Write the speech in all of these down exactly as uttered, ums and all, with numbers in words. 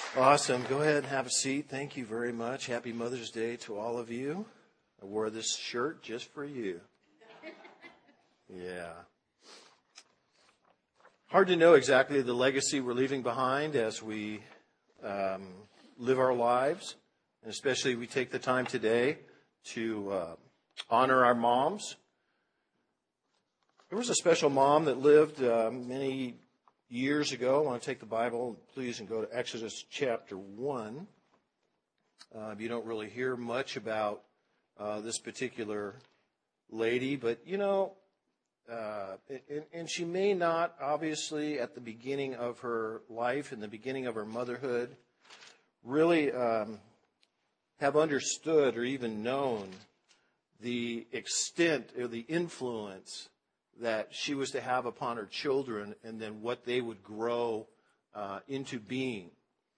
Awesome. Go ahead and have a seat. Thank you very much. Happy Mother's Day to all of you. I wore this shirt just for you. Yeah. Hard to know exactly the legacy we're leaving behind as we um, live our lives, and especially we take the time today to uh, honor our moms. There was a special mom that lived uh, many years ago. I want to take the Bible, please, and go to Exodus chapter one. Uh, you don't really hear much about uh, this particular lady, but, you know, uh, and, and she may not, obviously, at the beginning of her life, in the beginning of her motherhood, really um, have understood or even known the extent or the influence that she was to have upon her children, and then what they would grow uh, into being.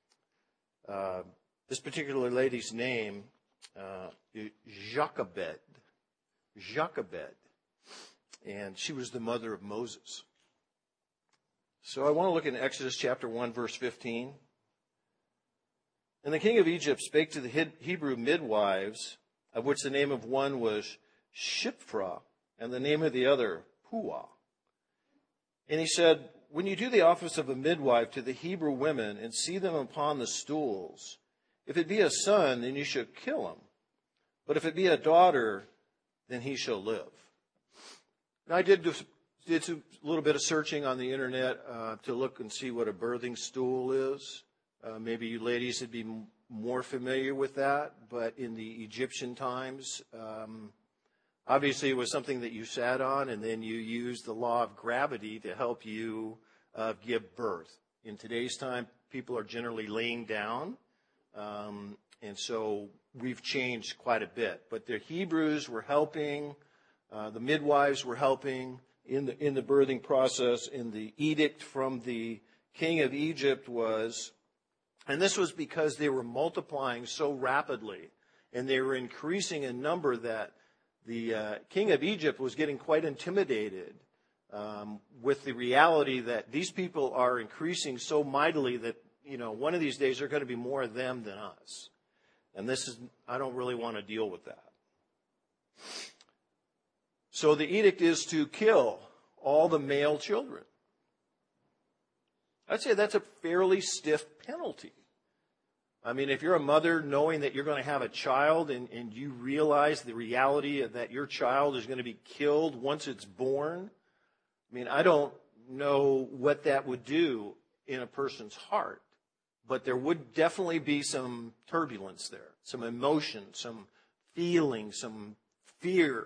Uh, this particular lady's name, uh, Jochebed, Jochebed, and she was the mother of Moses. So I want to look in Exodus chapter one, verse fifteen. And the king of Egypt spake to the Hebrew midwives, of which the name of one was Shiphrah, and the name of the other Puah. And he said, when you do the office of a midwife to the Hebrew women and see them upon the stools, if it be a son, then you shall kill him. But if it be a daughter, then he shall live. Now, I did, do, did a little bit of searching on the internet uh, to look and see what a birthing stool is. Uh, maybe you ladies would be m- more familiar with that, but in the Egyptian times, um, obviously, it was something that you sat on, and then you used the law of gravity to help you uh, give birth. In today's time, people are generally laying down, um, and so we've changed quite a bit. But the Hebrews were helping, uh, the midwives were helping in the in the birthing process. And the edict from the king of Egypt was, and this was because they were multiplying so rapidly, and they were increasing in number that the uh, king of Egypt was getting quite intimidated um, with the reality that these people are increasing so mightily that, you know, one of these days there are going to be more of them than us. And this is, I don't really want to deal with that. So the edict is to kill all the male children. I'd say that's a fairly stiff penalty. I mean, if you're a mother knowing that you're going to have a child and, and you realize the reality that your child is going to be killed once it's born, I mean, I don't know what that would do in a person's heart, but there would definitely be some turbulence there, some emotion, some feeling, some fear.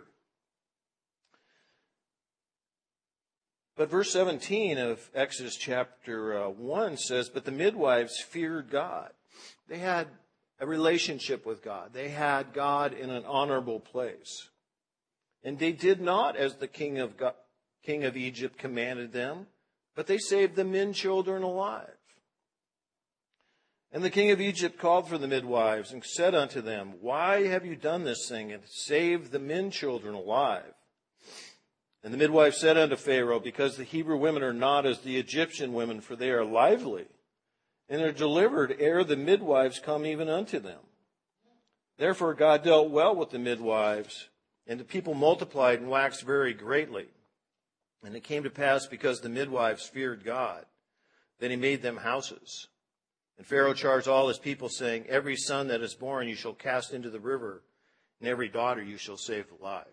But verse seventeen of Exodus chapter uh, one says, but the midwives feared God. They had a relationship with God. They had God in an honorable place. And they did not as the king of God, king of Egypt commanded them, but they saved the men children alive. And the king of Egypt called for the midwives and said unto them, why have you done this thing and saved the men children alive? And the midwives said unto Pharaoh, because the Hebrew women are not as the Egyptian women, for they are lively, and are delivered ere the midwives come even unto them. Therefore God dealt well with the midwives, and the people multiplied and waxed very greatly. And it came to pass, because the midwives feared God, that he made them houses. And Pharaoh charged all his people, saying, every son that is born you shall cast into the river, and every daughter you shall save alive.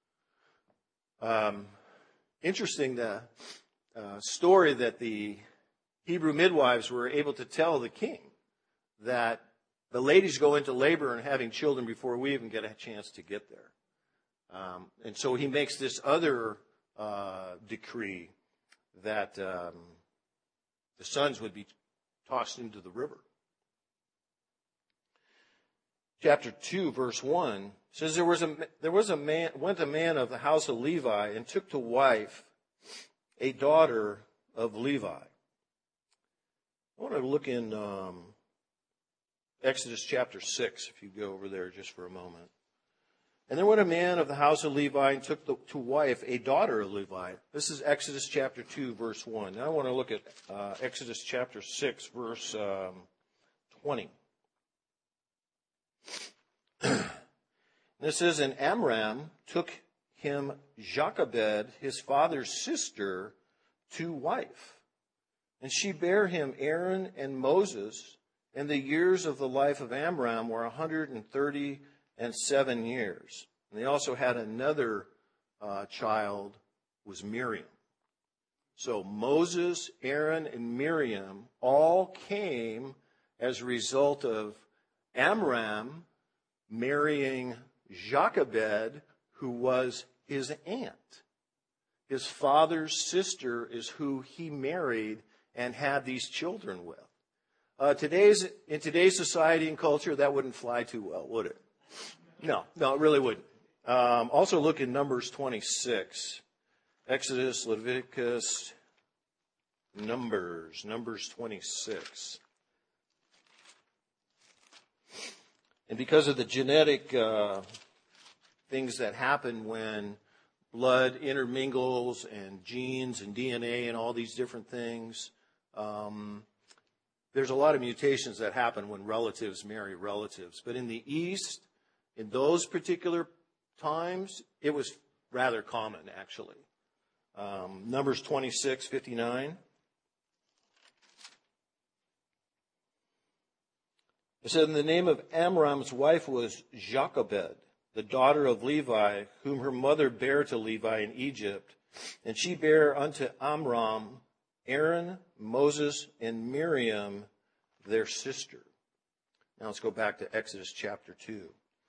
Um, interesting the uh, story that the Hebrew midwives were able to tell the king, that the ladies go into labor and having children before we even get a chance to get there. Um, and so he makes this other uh, decree that um, the sons would be tossed into the river. Chapter two, verse one says, there was a there was a man went a man of the house of Levi and took to wife a daughter of Levi. I want to look in um, Exodus chapter six, if you go over there just for a moment. And there went a man of the house of Levi and took the, to wife a daughter of Levi. This is Exodus chapter two, verse one. Now I want to look at uh, Exodus chapter six, verse um, twenty. This says, and Amram took him Jochebed, his father's sister, to wife. And she bare him Aaron and Moses, and the years of the life of Amram were one hundred thirty and seven years. And they also had another uh, child, was Miriam. So Moses, Aaron, and Miriam all came as a result of Amram marrying Jochebed, who was his aunt. His father's sister is who he married and had these children with. Uh, today's in today's society and culture, that wouldn't fly too well, would it? No, no, it really wouldn't. Um, also look in Numbers twenty-six. Exodus, Leviticus, Numbers, Numbers twenty-six. And because of the genetic uh, things that happen when blood intermingles and genes and D N A and all these different things, um, there's a lot of mutations that happen when relatives marry relatives. But in the East, in those particular times, it was rather common, actually. Um, Numbers twenty-six fifty-nine. It said, and the name of Amram's wife was Jochebed, the daughter of Levi, whom her mother bare to Levi in Egypt. And she bare unto Amram Aaron, Moses, and Miriam, their sister. Now let's go back to Exodus chapter two.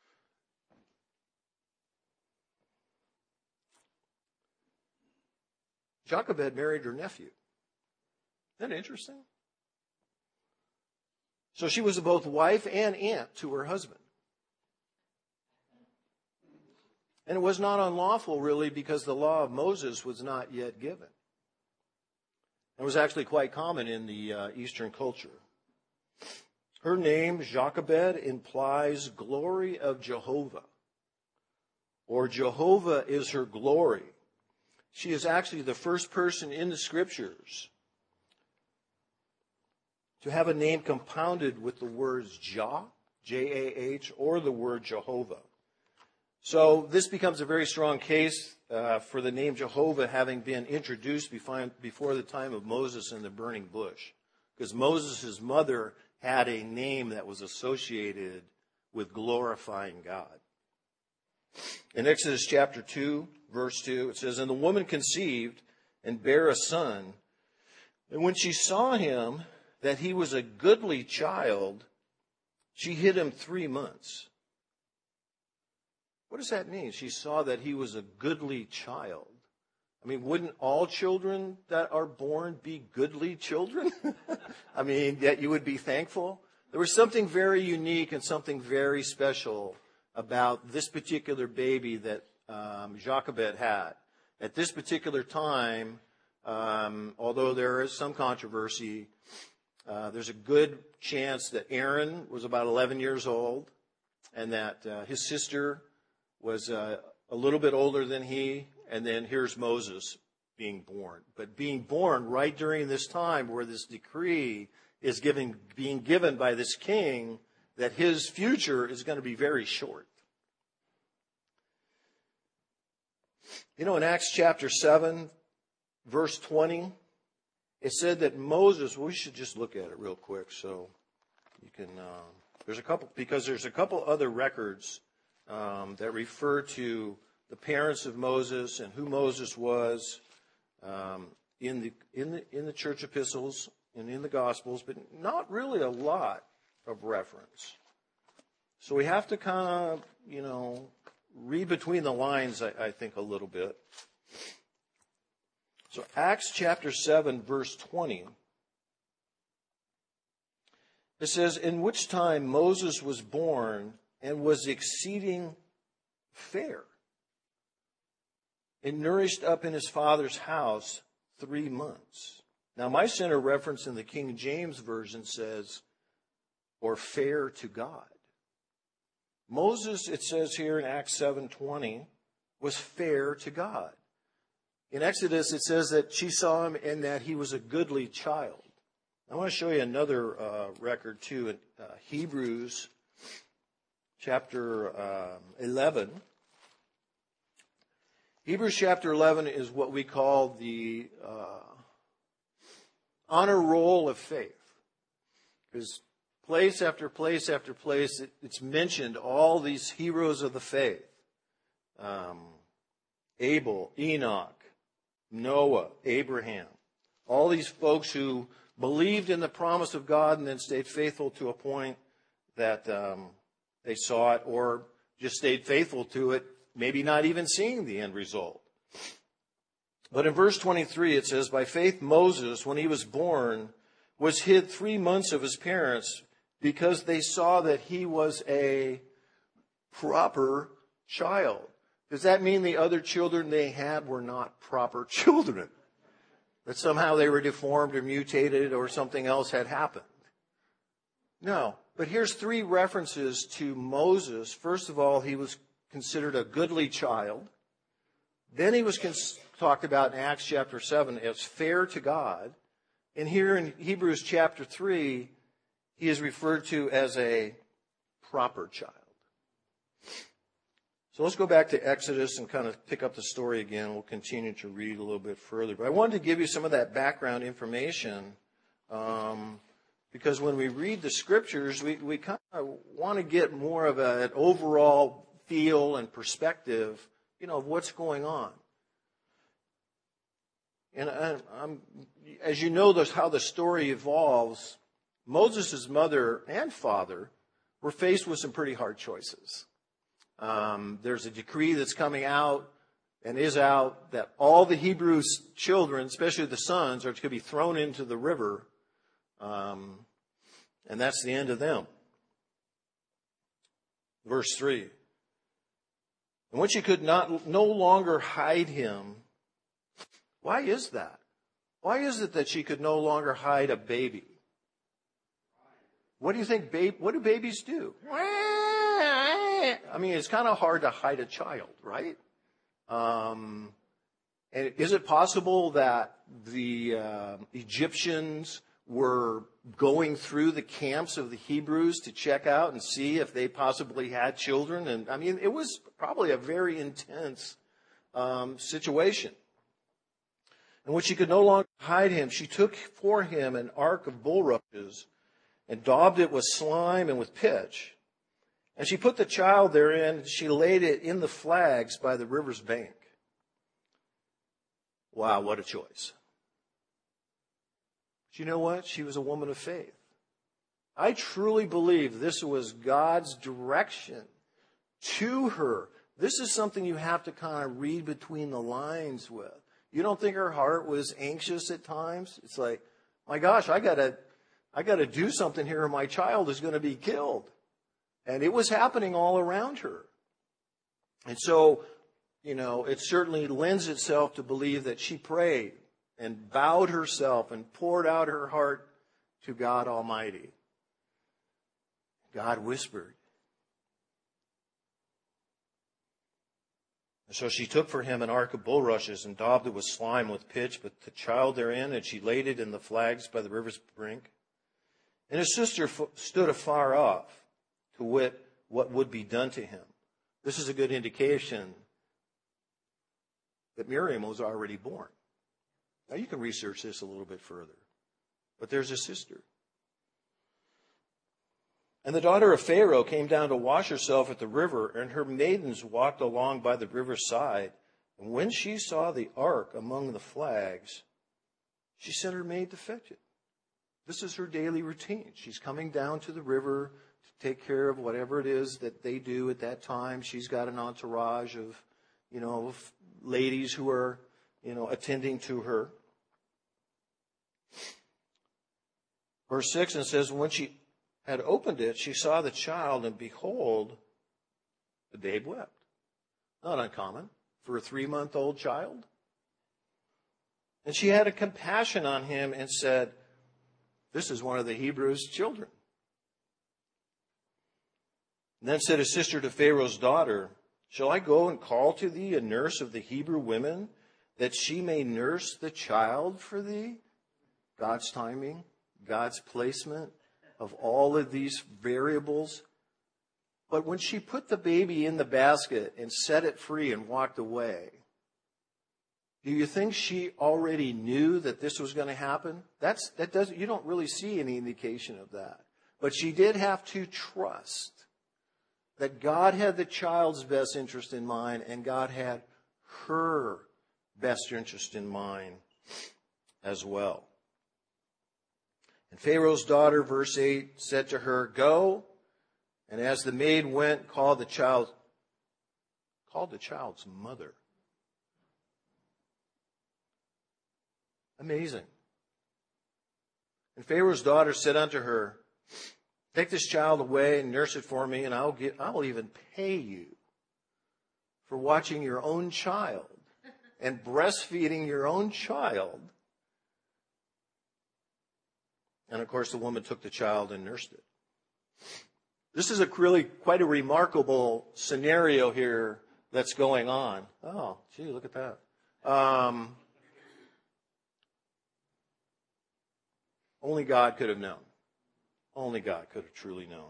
Jochebed married her nephew. Isn't that interesting? So she was both wife and aunt to her husband. And it was not unlawful, really, because the law of Moses was not yet given. It was actually quite common in the uh, Eastern culture. Her name, Jochebed, implies glory of Jehovah, or Jehovah is her glory. She is actually the first person in the Scriptures to have a name compounded with the words Jah, J A H, or the word Jehovah. So this becomes a very strong case uh, for the name Jehovah having been introduced before the time of Moses in the burning bush. Because Moses' mother had a name that was associated with glorifying God. In Exodus chapter two, verse two, it says, and the woman conceived and bare a son. And when she saw him, that he was a goodly child, she hid him three months. What does that mean? She saw that he was a goodly child. I mean, wouldn't all children that are born be goodly children? I mean, yet you would be thankful. There was something very unique and something very special about this particular baby that um, Jochebed had. At this particular time, um, although there is some controversy, uh, there's a good chance that Aaron was about eleven years old and that uh, his sister was uh, a little bit older than he, and then here's Moses being born. But being born right during this time where this decree is giving, being given by this king that his future is going to be very short. You know, in Acts chapter seven, verse twenty, it said that Moses, well, we should just look at it real quick so you can, uh, there's a couple, because there's a couple other records um, that refer to the parents of Moses and who Moses was um, in the in the in the church epistles and in the Gospels, but not really a lot of reference. So we have to kind of, you know, read between the lines, I, I think, a little bit. So Acts chapter seven, verse twenty. It says, in which time Moses was born and was exceeding fair, and nourished up in his father's house three months. Now, my center reference in the King James Version says, or fair to God. Moses, it says here in Acts seven twenty, was fair to God. In Exodus, it says that she saw him and that he was a goodly child. I want to show you another uh, record, too, in uh, Hebrews chapter um, eleven. Hebrews chapter eleven is what we call the uh, honor roll of faith. Because place after place after place, it, it's mentioned all these heroes of the faith. Um, Abel, Enoch, Noah, Abraham. All these folks who believed in the promise of God and then stayed faithful to a point that um, they saw it, or just stayed faithful to it, maybe not even seeing the end result. But in verse twenty-three it says, by faith Moses, when he was born, was hid three months of his parents because they saw that he was a proper child. Does that mean the other children they had were not proper children? That somehow they were deformed or mutated or something else had happened? No. But here's three references to Moses. First of all, he was considered a goodly child. Then he was cons- talked about in Acts chapter seven as fair to God. And here in Hebrews chapter three, he is referred to as a proper child. So let's go back to Exodus and kind of pick up the story again. We'll continue to read a little bit further. But I wanted to give you some of that background information um, because when we read the scriptures, we, we kind of want to get more of a, an overall feel and perspective, you know, of what's going on. And I, I'm, as you know, this, how the story evolves, Moses' mother and father were faced with some pretty hard choices. Um, there's a decree that's coming out and is out that all the Hebrew children, especially the sons, are to be thrown into the river. Um, and that's the end of them. Verse three. And when she could not no longer hide him. Why is that? Why is it that she could no longer hide a baby? What do you think, babe? What do babies do? I mean, it's kind of hard to hide a child, right? Um, and is it possible that the uh, Egyptians were going through the camps of the Hebrews to check out and see if they possibly had children? And I mean, it was probably a very intense um, situation. And when she could no longer hide him, she took for him an ark of bulrushes and daubed it with slime and with pitch. And she put the child therein, and she laid it in the flags by the river's bank. Wow, what a choice. But you know what? She was a woman of faith. I truly believe this was God's direction to her. This is something you have to kind of read between the lines with. You don't think her heart was anxious at times? It's like, my gosh, I gotta, I gotta do something here or my child is going to be killed. And it was happening all around her. And so, you know, it certainly lends itself to believe that she prayed and bowed herself and poured out her heart to God Almighty. God whispered. And so she took for him an ark of bulrushes and daubed it with slime with pitch, but the child therein, and she laid it in the flags by the river's brink. And his sister stood afar off, to wit, what would be done to him. This is a good indication that Miriam was already born. Now, you can research this a little bit further. But there's a sister. And the daughter of Pharaoh came down to wash herself at the river, and her maidens walked along by the river's side. And when she saw the ark among the flags, she sent her maid to fetch it. This is her daily routine. She's coming down to the river to take care of whatever it is that they do at that time. She's got an entourage of, you know, ladies who are, you know, attending to her. Verse six, and says, when she had opened it, she saw the child, and behold, the babe wept. Not uncommon for a three-month-old child. And she had a compassion on him and said, this is one of the Hebrews' children. And then said his sister to Pharaoh's daughter, shall I go and call to thee a nurse of the Hebrew women, that she may nurse the child for thee? God's timing, God's placement of all of these variables? But when she put the baby in the basket and set it free and walked away, do you think she already knew that this was going to happen? That's, that doesn't, you don't really see any indication of that. But she did have to trust that God had the child's best interest in mind and God had her best interest in mind as well. And Pharaoh's daughter, verse eight, said to her, "Go, and as the maid went, called the child, called the child's mother." Amazing. And Pharaoh's daughter said unto her, "Take this child away and nurse it for me, and I'll get, I'll even pay you for watching your own child and breastfeeding your own child." And of course, the woman took the child and nursed it. This is a really quite a remarkable scenario here that's going on. Oh, gee, look at that. Um, only God could have known. Only God could have truly known.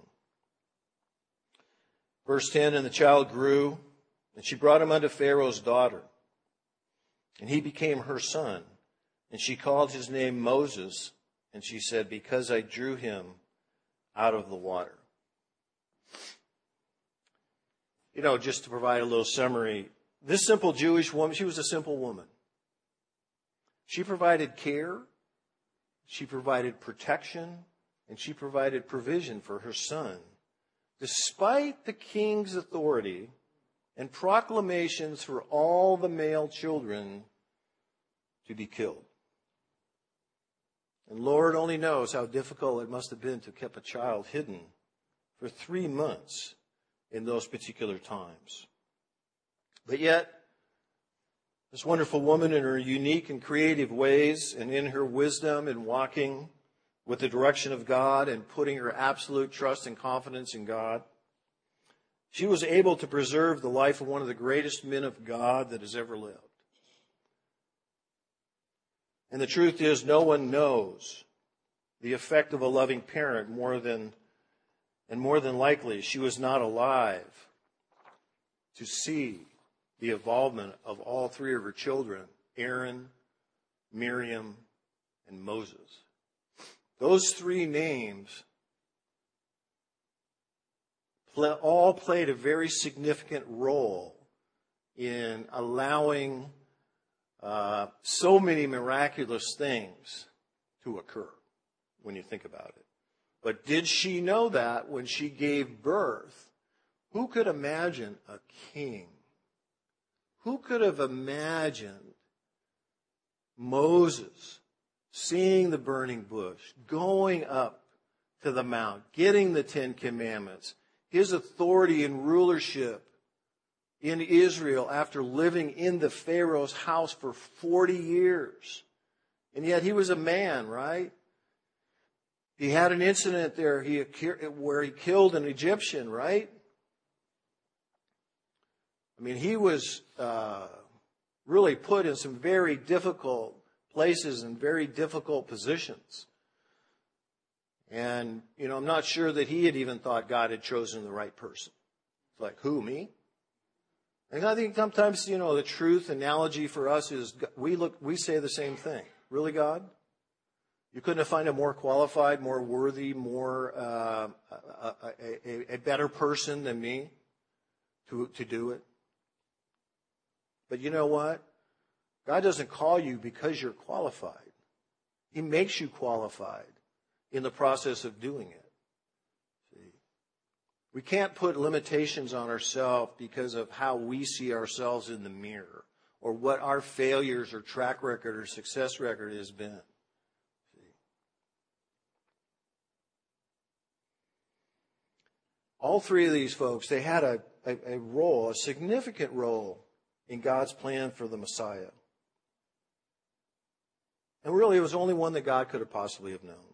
Verse ten, and the child grew, and she brought him unto Pharaoh's daughter. And he became her son. And she called his name Moses. And she said, because I drew him out of the water. You know, just to provide a little summary, this simple Jewish woman, she was a simple woman. She provided care, she provided protection, and she provided provision for her son, despite the king's authority and proclamations for all the male children to be killed. And Lord only knows how difficult it must have been to keep a child hidden for three months in those particular times. But yet, this wonderful woman, in her unique and creative ways and in her wisdom in walking with the direction of God and putting her absolute trust and confidence in God, she was able to preserve the life of one of the greatest men of God that has ever lived. And the truth is, no one knows the effect of a loving parent more than, and more than likely, she was not alive to see the involvement of all three of her children, Aaron, Miriam, and Moses. Those three names all played a very significant role in allowing uh, so many miraculous things to occur when you think about it. But did she know that when she gave birth? Who could imagine a king? Who could have imagined Moses seeing the burning bush, going up to the mount, getting the Ten Commandments, his authority and rulership in Israel after living in the Pharaoh's house for forty years. And yet he was a man, right? He had an incident there he, where he killed an Egyptian, right? I mean, he was uh, really put in some very difficult places and very difficult positions. And, you know, I'm not sure that he had even thought God had chosen the right person. It's like, who, me? And I think sometimes, you know, the truth analogy for us is we look, we say the same thing. Really, God? You couldn't have found a more qualified, more worthy, more uh, a, a, a better person than me to to do it. But you know what? God doesn't call you because you're qualified. He makes you qualified in the process of doing it. See? We can't put limitations on ourselves because of how we see ourselves in the mirror or what our failures or track record or success record has been. See? All three of these folks, they had a, a, a role, a significant role in God's plan for the Messiah. And really, it was only one that God could have possibly have known.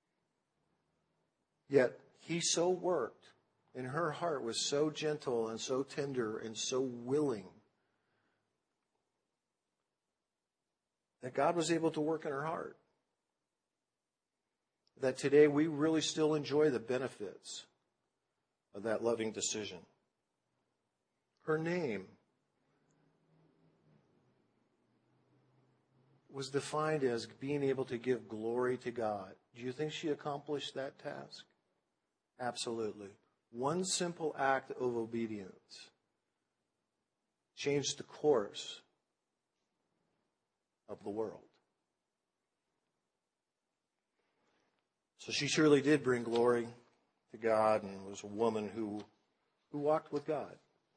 Yet, he so worked, and her heart was so gentle and so tender and so willing that God was able to work in her heart. that today we really still enjoy the benefits of that loving decision. Her name was defined as being able to give glory to God. Do you think she accomplished that task? Absolutely. One simple act of obedience changed the course of the world. So she surely did bring glory to God and was a woman who, who walked with God.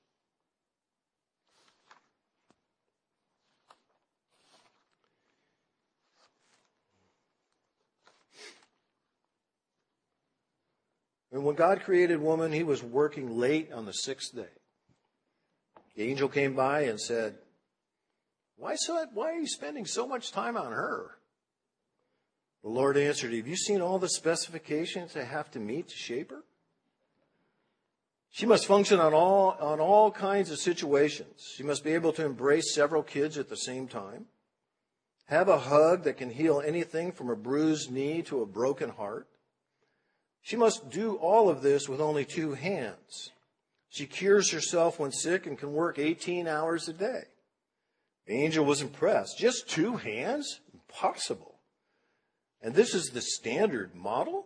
And when God created woman, he was working late on the sixth day. The angel came by and said, why, so, why are you spending so much time on her? The Lord answered, have you seen all the specifications I have to meet to shape her? She must function on all, on all kinds of situations. She must be able to embrace several kids at the same time, have a hug that can heal anything from a bruised knee to a broken heart. She must do all of this with only two hands. She cures herself when sick and can work eighteen hours a day. The angel was impressed. Just two hands? Impossible. And this is the standard model?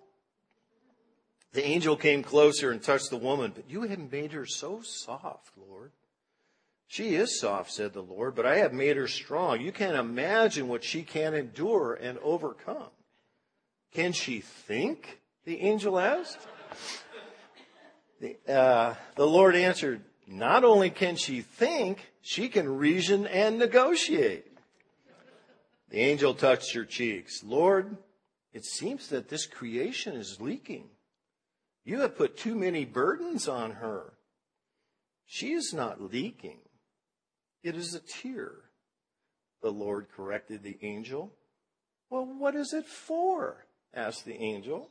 The angel came closer and touched the woman. But you have made her so soft, Lord. She is soft, said the Lord, but I have made her strong. You can't imagine what she can endure and overcome. Can she think? The angel asked. The, uh, the Lord answered, not only can she think, she can reason and negotiate. The angel touched her cheeks. Lord, it seems that this creation is leaking. You have put too many burdens on her. She is not leaking. It is a tear. The Lord corrected the angel. Well, what is it for? Asked the angel.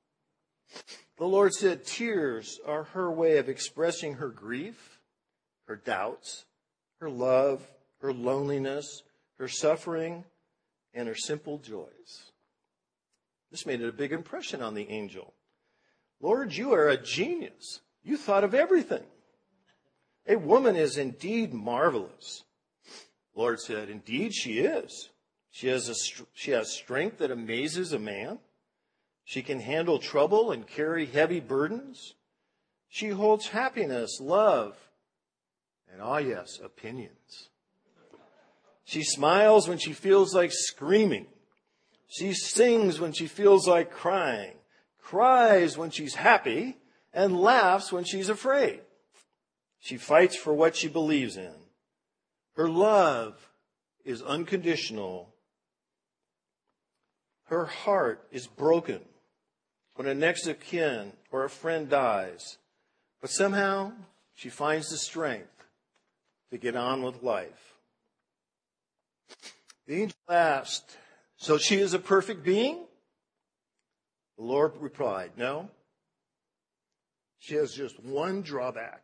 The Lord said, tears are her way of expressing her grief, her doubts, her love, her loneliness, her suffering, and her simple joys. This made a big impression on the angel. Lord, you are a genius. You thought of everything. A woman is indeed marvelous. The Lord said, indeed she is. She has, a, she has strength that amazes a man. She can handle trouble and carry heavy burdens. She holds happiness, love, and, ah yes, opinions. She smiles when she feels like screaming. She sings when she feels like crying, cries when she's happy, and laughs when she's afraid. She fights for what she believes in. Her love is unconditional. Her heart is broken when a next of kin or a friend dies, but somehow she finds the strength to get on with life. The angel asked, so she is a perfect being? The Lord replied, no. She has just one drawback.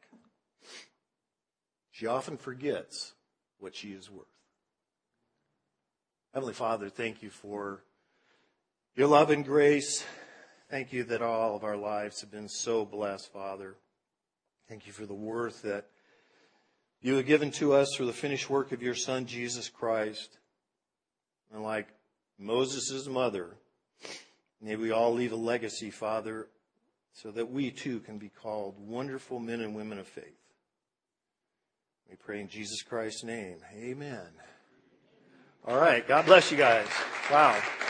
She often forgets what she is worth. Heavenly Father, thank you for your love and grace. Thank you that all of our lives have been so blessed, Father. Thank you for the worth that you have given to us through the finished work of your Son, Jesus Christ. And like Moses' mother, may we all leave a legacy, Father, so that we too can be called wonderful men and women of faith. We pray in Jesus Christ's name. Amen. All right. God bless you guys. Wow.